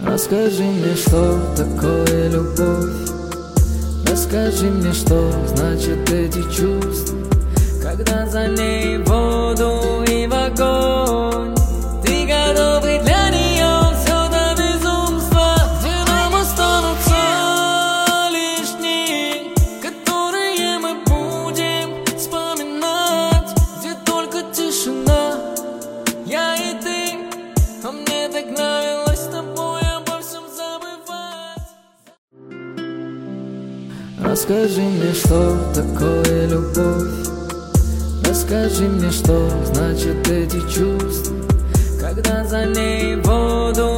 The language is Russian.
Расскажи мне, что такое любовь. Расскажи мне, что значит эти чувства, когда за ней в воду и в огонь. Ты готовый для нее все до безумства, где нам останутся лишь дни, которые мы будем вспоминать, где только тишина, я и ты. А мне так нравилось с тобой обо всем забывать. Расскажи мне, что такое любовь. Расскажи мне, что значит эти чувства, когда за ней в воду